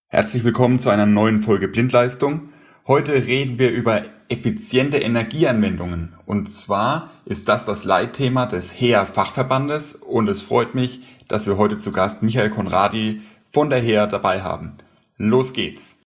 Herzlich willkommen zu einer neuen Folge Blindleistung. Heute reden wir über effiziente Energieanwendungen. Und zwar ist das Leitthema des HEA-Fachverbandes und es freut mich, dass wir heute zu Gast Michael Conradi von der HEA dabei haben. Los geht's!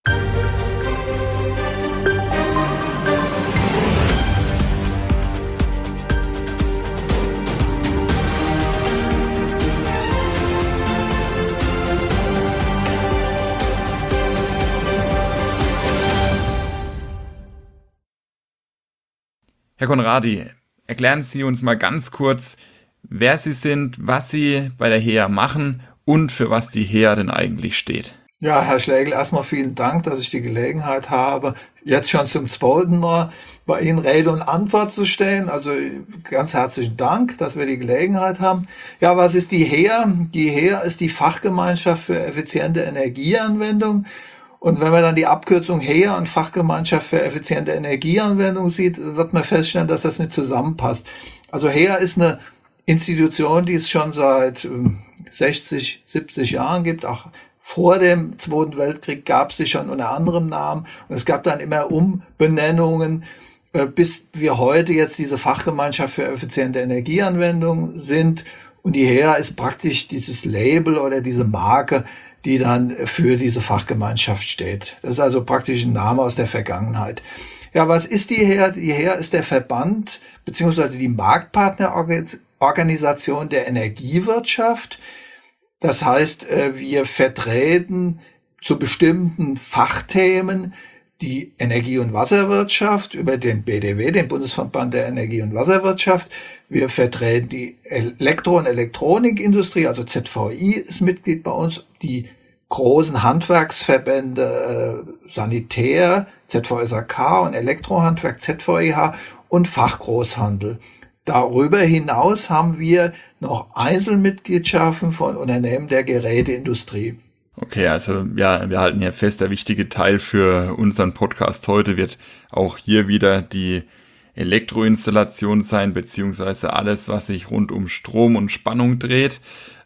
Herr Conradi, erklären Sie uns mal ganz kurz, wer Sie sind, was Sie bei der HEA machen und für was die HEA denn eigentlich steht. Ja, Herr Schlegel, erstmal vielen Dank, dass ich die Gelegenheit habe, jetzt schon zum zweiten Mal bei Ihnen Rede und Antwort zu stehen. Also ganz herzlichen Dank, dass wir die Gelegenheit haben. Ja, was ist die HEA? Die HEA ist die Fachgemeinschaft für effiziente Energieanwendung. Und wenn man dann die Abkürzung HEA und Fachgemeinschaft für effiziente Energieanwendung sieht, wird man feststellen, dass das nicht zusammenpasst. Also HEA ist eine Institution, die es schon seit 60, 70 Jahren gibt. Auch vor dem Zweiten Weltkrieg gab es sie schon unter anderem Namen. Und es gab dann immer Umbenennungen, bis wir heute jetzt diese Fachgemeinschaft für effiziente Energieanwendung sind. Und die HEA ist praktisch dieses Label oder diese Marke, die dann für diese Fachgemeinschaft steht. Das ist also praktisch ein Name aus der Vergangenheit. Ja, was ist die HEA? Die HEA ist der Verband beziehungsweise die Marktpartnerorganisation der Energiewirtschaft. Das heißt, wir vertreten zu bestimmten Fachthemen die Energie- und Wasserwirtschaft über den BDW, den Bundesverband der Energie- und Wasserwirtschaft. Wir vertreten die Elektro- und Elektronikindustrie, also ZVI ist Mitglied bei uns, die großen Handwerksverbände Sanitär, ZVSAK und Elektrohandwerk, ZVEH und Fachgroßhandel. Darüber hinaus haben wir noch Einzelmitgliedschaften von Unternehmen der Geräteindustrie. Okay, also ja, wir halten hier fest, der wichtige Teil für unseren Podcast heute wird auch hier wieder die Elektroinstallation sein, beziehungsweise alles, was sich rund um Strom und Spannung dreht.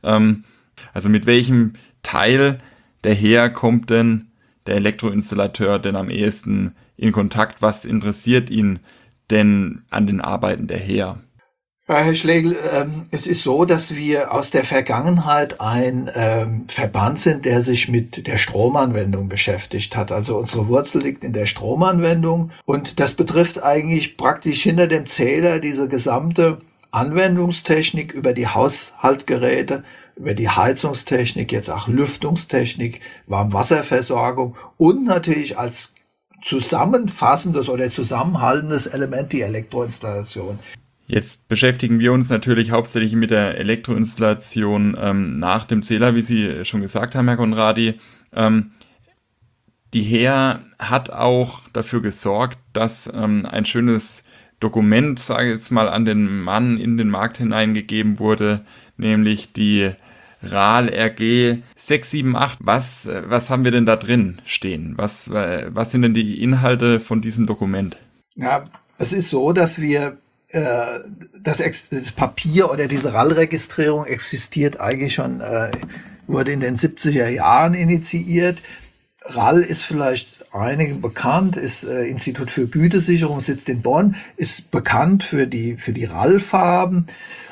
Also mit welchem Teil der HEA kommt denn der Elektroinstallateur denn am ehesten in Kontakt? Was interessiert ihn denn an den Arbeiten der HEA? Ja, Herr Schlegel, es ist so, dass wir aus der Vergangenheit ein Verband sind, der sich mit der Stromanwendung beschäftigt hat. Also unsere Wurzel liegt in der Stromanwendung und das betrifft eigentlich praktisch hinter dem Zähler diese gesamte Anwendungstechnik über die Haushaltsgeräte, über die Heizungstechnik, jetzt auch Lüftungstechnik, Warmwasserversorgung und natürlich als zusammenfassendes oder zusammenhaltendes Element die Elektroinstallation. Jetzt beschäftigen wir uns natürlich hauptsächlich mit der Elektroinstallation nach dem Zähler, wie Sie schon gesagt haben, Herr Conradi. Die HEA hat auch dafür gesorgt, dass ein schönes Dokument, sage ich jetzt mal, an den Mann in den Markt hineingegeben wurde, nämlich die RAL RG 678. Was haben wir denn da drin stehen? Was sind denn die Inhalte von diesem Dokument? Ja, es ist so, dass wir das Papier oder diese RAL-Registrierung existiert eigentlich schon, wurde in den 70er Jahren initiiert. RAL ist vielleicht einigen bekannt, ist Institut für Gütesicherung, sitzt in Bonn, ist bekannt für die RAL-Farben.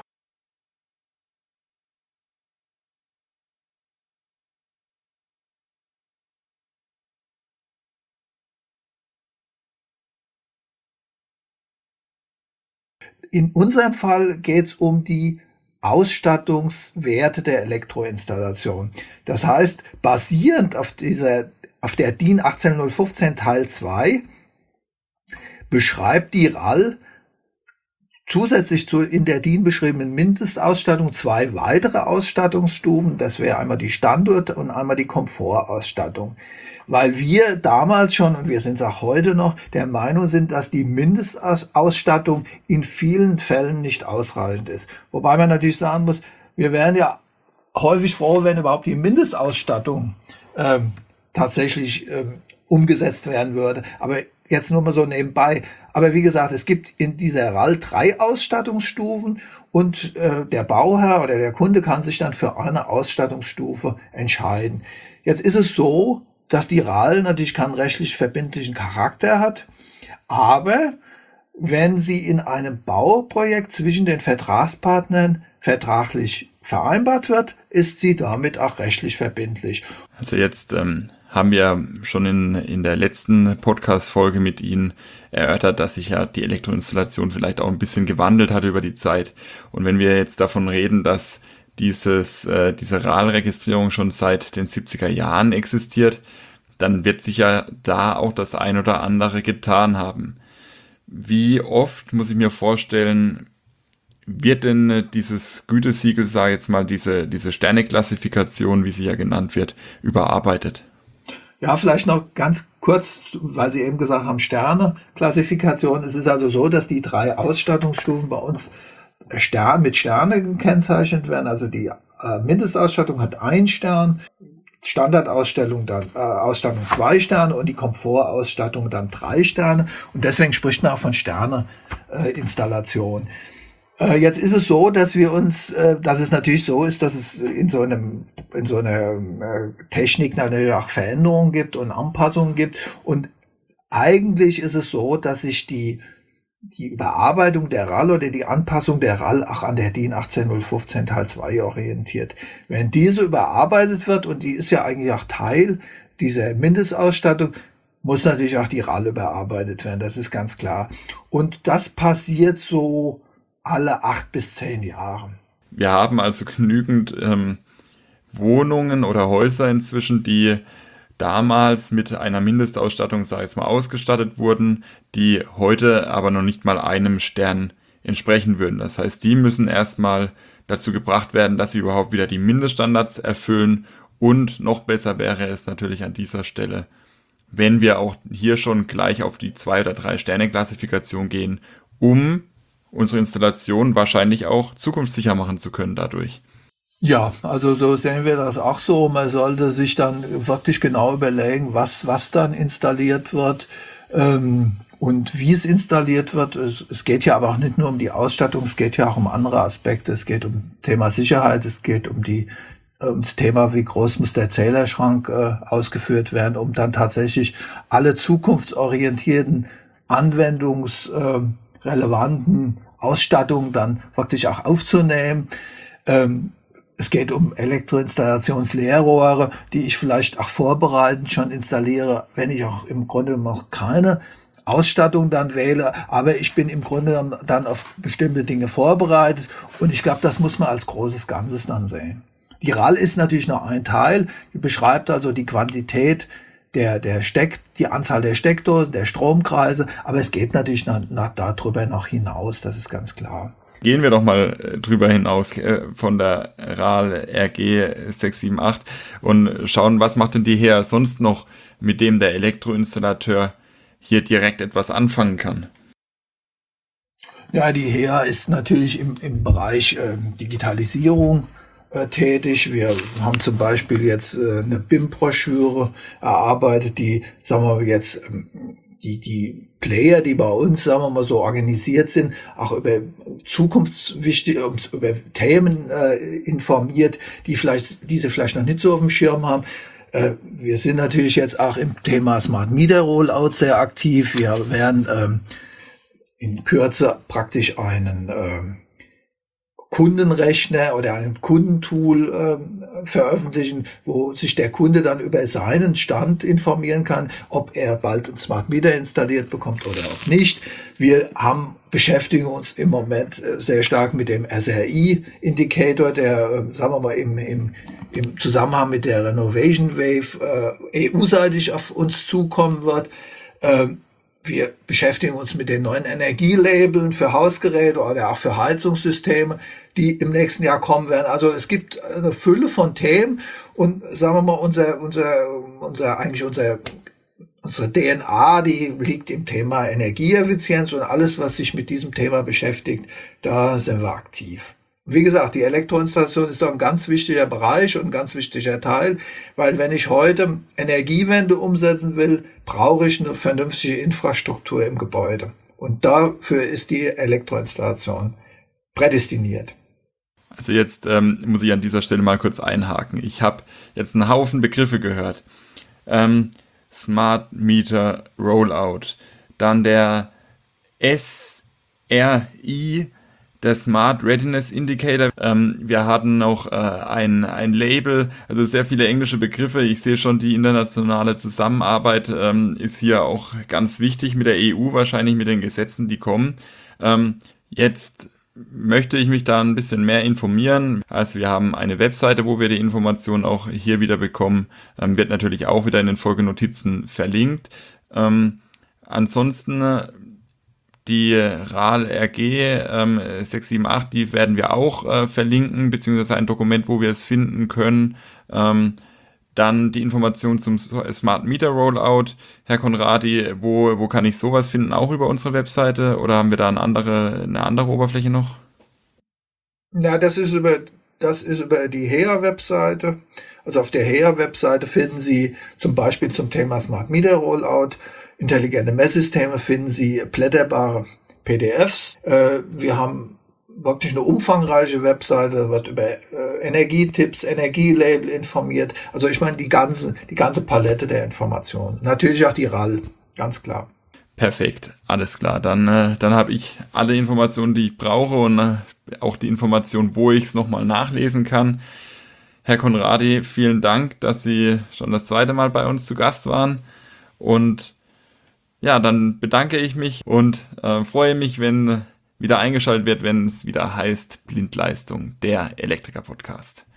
In unserem Fall geht es um die Ausstattungswerte der Elektroinstallation. Das heißt, basierend auf der DIN 18015 Teil 2 beschreibt die RAL zusätzlich zu in der DIN beschriebenen Mindestausstattung zwei weitere Ausstattungsstufen. Das wäre einmal die Standort- und einmal die Komfortausstattung. Weil wir damals schon, und wir sind es auch heute noch, der Meinung sind, dass die Mindestausstattung in vielen Fällen nicht ausreichend ist. Wobei man natürlich sagen muss, wir wären ja häufig froh, wenn überhaupt die Mindestausstattung tatsächlich umgesetzt werden würde. Aber jetzt nur mal so nebenbei. Aber wie gesagt, es gibt in dieser RAL 3 Ausstattungsstufen und der Bauherr oder der Kunde kann sich dann für eine Ausstattungsstufe entscheiden. Jetzt ist es so, dass die RAL natürlich keinen rechtlich verbindlichen Charakter hat, aber wenn sie in einem Bauprojekt zwischen den Vertragspartnern vertraglich vereinbart wird, ist sie damit auch rechtlich verbindlich. Also jetzt haben wir schon in der letzten Podcast-Folge mit Ihnen erörtert, dass sich ja die Elektroinstallation vielleicht auch ein bisschen gewandelt hat über die Zeit. Und wenn wir jetzt davon reden, dass diese RAL-Registrierung schon seit den 70er Jahren existiert, dann wird sich ja da auch das ein oder andere getan haben. Wie oft, muss ich mir vorstellen, wird denn dieses Gütesiegel, sage ich jetzt mal, diese Sterneklassifikation, wie sie ja genannt wird, überarbeitet? Ja, vielleicht noch ganz kurz, weil Sie eben gesagt haben, Sterne-Klassifikation. Es ist also so, dass die 3 Ausstattungsstufen bei uns mit Sterne gekennzeichnet werden. Also die Mindestausstattung hat 1 Stern, Standardausstattung dann Ausstattung 2 Sterne und die Komfortausstattung dann 3 Sterne. Und deswegen spricht man auch von Sterne-Installation. Jetzt ist es so, dass dass es natürlich so ist, dass es in so einer Technik natürlich auch Veränderungen gibt und Anpassungen gibt. Und eigentlich ist es so, dass sich die Überarbeitung der RAL oder die Anpassung der RAL auch an der DIN 18015 Teil 2 orientiert. Wenn diese überarbeitet wird, und die ist ja eigentlich auch Teil dieser Mindestausstattung, muss natürlich auch die RAL überarbeitet werden, das ist ganz klar. Und das passiert so alle 8 bis 10 Jahre. Wir haben also genügend Wohnungen oder Häuser inzwischen, die damals mit einer Mindestausstattung, sag ich jetzt mal, ausgestattet wurden, die heute aber noch nicht mal einem Stern entsprechen würden. Das heißt, die müssen erstmal dazu gebracht werden, dass sie überhaupt wieder die Mindeststandards erfüllen. Und noch besser wäre es natürlich an dieser Stelle, wenn wir auch hier schon gleich auf die 2 oder 3 Sterne-Klassifikation gehen, um unsere Installation wahrscheinlich auch zukunftssicher machen zu können dadurch. Ja, also so sehen wir das auch so. Man sollte sich dann wirklich genau überlegen, was dann installiert wird und wie es installiert wird. Es geht ja aber auch nicht nur um die Ausstattung, es geht ja auch um andere Aspekte. Es geht um Thema Sicherheit, es geht um das Thema, wie groß muss der Zählerschrank ausgeführt werden, um dann tatsächlich alle zukunftsorientierten, anwendungsrelevanten Ausstattungen dann wirklich auch aufzunehmen. Es geht um Elektroinstallationsleerrohre, die ich vielleicht auch vorbereitend schon installiere, wenn ich auch im Grunde noch keine Ausstattung dann wähle, aber ich bin im Grunde dann auf bestimmte Dinge vorbereitet und ich glaube, das muss man als großes Ganzes dann sehen. Die RAL ist natürlich nur ein Teil, die beschreibt also die Quantität die Anzahl der Steckdosen, der Stromkreise, aber es geht natürlich darüber noch hinaus, das ist ganz klar. Gehen wir doch mal drüber hinaus von der RAL RG 678 und schauen, was macht denn die HERA sonst noch, mit dem der Elektroinstallateur hier direkt etwas anfangen kann? Ja, die HERA ist natürlich im Bereich Digitalisierung tätig. Wir haben zum Beispiel jetzt eine BIM-Broschüre erarbeitet, die, sagen wir mal jetzt, die Player, die bei uns, sagen wir mal so, organisiert sind, auch über über Themen informiert, die diese vielleicht noch nicht so auf dem Schirm haben. Wir sind natürlich jetzt auch im Thema Smart Meter Rollout sehr aktiv. Wir werden in Kürze praktisch einen Kundenrechner oder ein Kundentool veröffentlichen, wo sich der Kunde dann über seinen Stand informieren kann, ob er bald ein Smart Meter installiert bekommt oder auch nicht. Wir beschäftigen uns im Moment sehr stark mit dem SRI-Indikator, der, sagen wir mal, im Zusammenhang mit der Renovation Wave EU-seitig auf uns zukommen wird. Wir beschäftigen uns mit den neuen Energielabeln für Hausgeräte oder auch für Heizungssysteme, die im nächsten Jahr kommen werden. Also es gibt eine Fülle von Themen und sagen wir mal, unsere DNA, die liegt im Thema Energieeffizienz und alles, was sich mit diesem Thema beschäftigt, da sind wir aktiv. Wie gesagt, die Elektroinstallation ist doch ein ganz wichtiger Bereich und ein ganz wichtiger Teil, weil wenn ich heute Energiewende umsetzen will, brauche ich eine vernünftige Infrastruktur im Gebäude. Und dafür ist die Elektroinstallation prädestiniert. Also jetzt muss ich an dieser Stelle mal kurz einhaken. Ich habe jetzt einen Haufen Begriffe gehört. Smart Meter Rollout. Dann der SRI, der Smart Readiness Indicator. Wir hatten noch ein Label, also sehr viele englische Begriffe. Ich sehe schon, die internationale Zusammenarbeit ist hier auch ganz wichtig mit der EU, wahrscheinlich mit den Gesetzen, die kommen. Jetzt möchte ich mich da ein bisschen mehr informieren. Also wir haben eine Webseite, wo wir die Informationen auch hier wieder bekommen. Wird natürlich auch wieder in den Folgenotizen verlinkt. Ansonsten die RAL RG 678, die werden wir auch verlinken, beziehungsweise ein Dokument, wo wir es finden können. Dann die Information zum Smart Meter Rollout. Herr Conradi, wo kann ich sowas finden? Auch über unsere Webseite? Oder haben wir da eine andere Oberfläche noch? Ja, das ist über die HEA-Webseite. Also auf der HEA-Webseite finden Sie zum Beispiel zum Thema Smart Meter Rollout, intelligente Messsysteme, finden Sie blätterbare PDFs. Wir haben wirklich eine umfangreiche Webseite, wird über Energietipps, Energielabel informiert. Also ich meine die ganze Palette der Informationen. Natürlich auch die RAL, ganz klar. Perfekt, alles klar. Dann habe ich alle Informationen, die ich brauche und auch die Informationen, wo ich es nochmal nachlesen kann. Herr Conradi, vielen Dank, dass Sie schon das zweite Mal bei uns zu Gast waren. Und ja, dann bedanke ich mich und freue mich, wenn wieder eingeschaltet wird, wenn es wieder heißt Blindleistung, der Elektriker-Podcast.